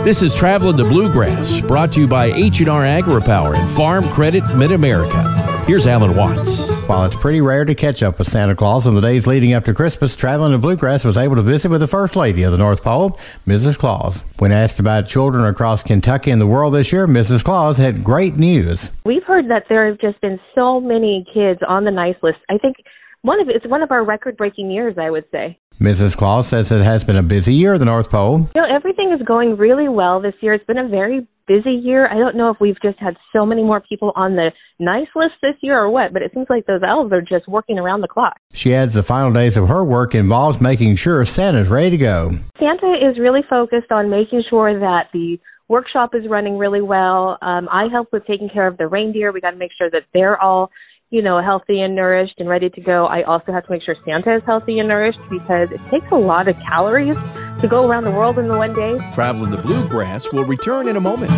This is Traveling to Bluegrass, brought to you by H&R AgriPower and Farm Credit Mid-America. Here's Alan Watts. While it's pretty rare to catch up with Santa Claus in the days leading up to Christmas, Traveling to Bluegrass was able to visit with the First Lady of the North Pole, Mrs. Claus. When asked about children across Kentucky and the world this year, Mrs. Claus had great news. We've heard that there have just been so many kids on the nice list. I think it's one of our record-breaking years, I would say. Mrs. Claus says it has been a busy year at the North Pole. Everything is going really well this year. It's been a very busy year. I don't know if we've just had so many more people on the nice list this year or what, but it seems like those elves are just working around the clock. She adds the final days of her work involves making sure Santa's ready to go. Santa is really focused on making sure that the workshop is running really well. I help with taking care of the reindeer. We got to make sure that they're all healthy and nourished and ready to go. I also have to make sure Santa is healthy and nourished because it takes a lot of calories to go around the world in the one day. Traveling to Bluegrass will return in a moment.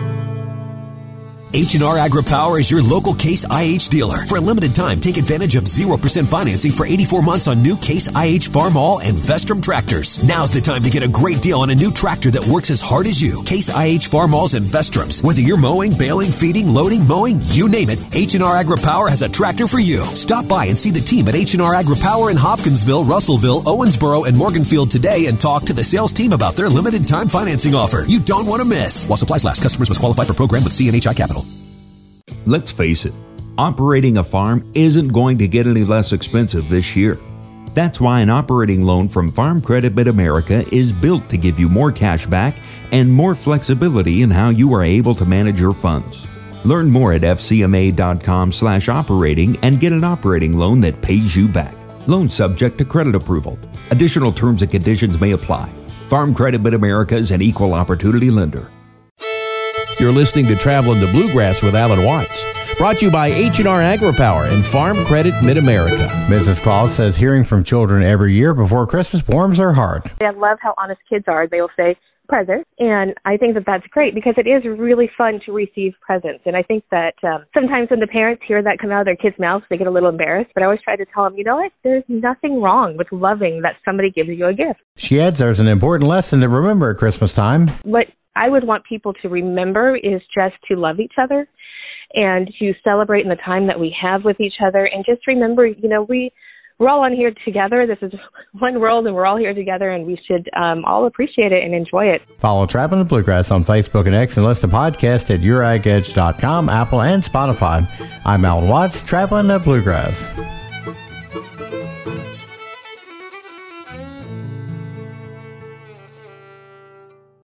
H&R AgriPower is your local Case IH dealer. For a limited time, take advantage of 0% financing for 84 months on new Case IH Farmall and Vestrom tractors. Now's the time to get a great deal on a new tractor that works as hard as you. Case IH Farmalls and Vestroms. Whether you're mowing, baling, feeding, loading, mowing, you name it, H&R AgriPower has a tractor for you. Stop by and see the team at H&R AgriPower in Hopkinsville, Russellville, Owensboro, and Morganfield today and talk to the sales team about their limited time financing offer. You don't want to miss. While supplies last, customers must qualify for program with CNHI Capital. Let's face it, operating a farm isn't going to get any less expensive this year. That's why an operating loan from Farm Credit Mid-America is built to give you more cash back and more flexibility in how you are able to manage your funds. Learn more at fcma.com/operating and get an operating loan that pays you back. Loan subject to credit approval. Additional terms and conditions may apply. Farm Credit Mid-America is an equal opportunity lender. You're listening to Traveling to Bluegrass with Alan Watts, brought to you by H&R AgriPower and Farm Credit Mid-America. Mrs. Claus says hearing from children every year before Christmas warms her heart. I love how honest kids are. They will say present, and I think that that's great because it is really fun to receive presents. And I think that sometimes when the parents hear that come out of their kids' mouths, they get a little embarrassed. But I always try to tell them, you know what? There's nothing wrong with loving that somebody gives you a gift. She adds there's an important lesson to remember at Christmas time. What I would want people to remember is just to love each other and to celebrate in the time that we have with each other. And just remember, we're all on here together. This is one world and we're all here together and we should all appreciate it and enjoy it. Follow Traveling to Bluegrass on Facebook and X and listen to podcasts at youragedge.com, Apple, and Spotify. I'm Alan Watts, Traveling to Bluegrass.